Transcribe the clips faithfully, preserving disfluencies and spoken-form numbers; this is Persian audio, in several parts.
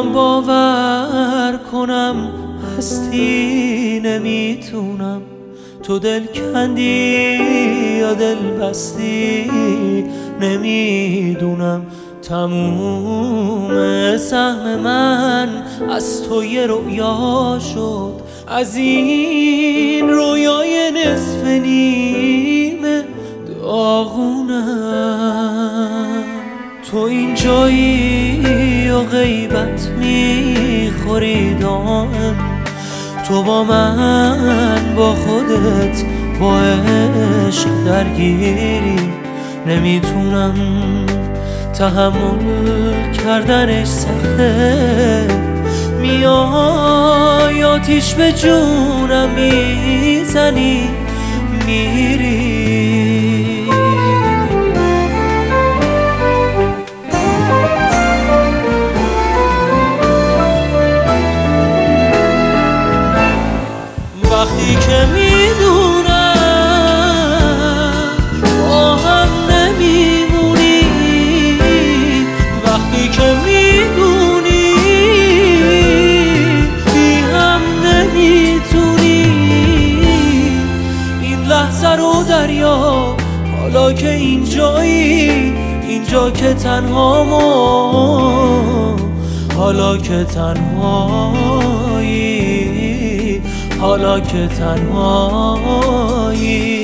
میخوام باور کنم هستی نمیتونم، تو دل کندی یا دل بستی نمیدونم. تموم سهم من از تو یه رویا شد، از این رویای نصف نیمه داغونم. تو اینجایی و غیبت میخوری دائم، تو با من با خودت با عشق درگیری. نمیتونم تحمل کردنش سخته، میای آتیش به جونم میزنی میری. وقتی که میدونم با هم نمیمونی، وقتی که میدونی بی هم نمیتونی، این لحظه رو دریا حالا که اینجایی، اینجا که تنهامو، حالا که تنهایی، حالا که تنهایی.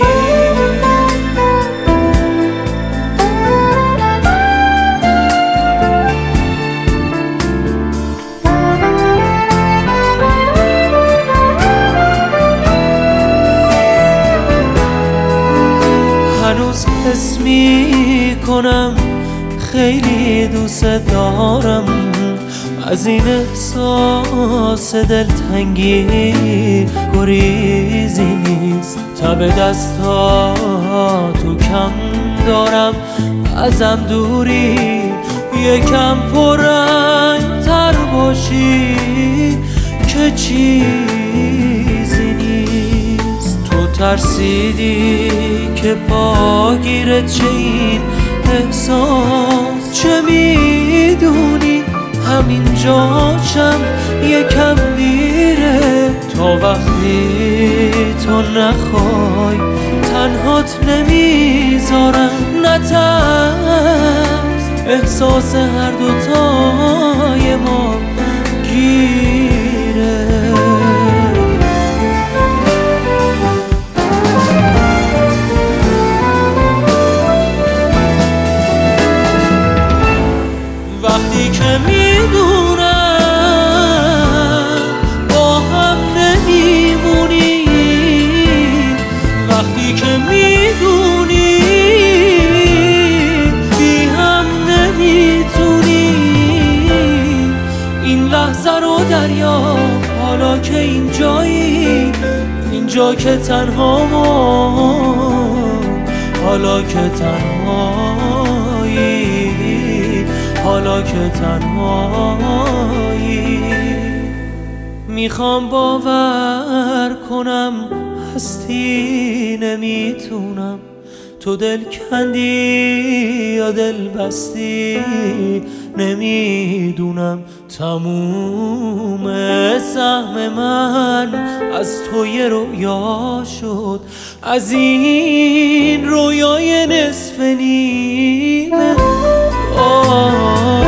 هنوز حس میکنم خیلی دوست دارم، از این احساس دلتنگی گریزی نیست. تب دستا تو کم دارم ازم دوری، یکم پررنگ تر باشی که چیزی نیست. تو ترسیدی که پاگیرت چه این احساس، چه میدونی همین جاشم یکم دیره. تا وقتی تو نخوای تنهات نمیذارم، نترس احساس هر دوتای ما گیره. وقتی که میدونم با هم نمیمونی، وقتی که میدونی بی هم نمیتونی، این لحظه رو دریا حالا که اینجایی، اینجا که تنهامو، حالا که تنهایی، حالا که تنهایی. میخوام باور کنم هستی نمیتونم، تو دل کندی یا دل بستی نمیدونم. تموم سهم من از تو یه رویا شد، از این رویای نصف نیمه. آه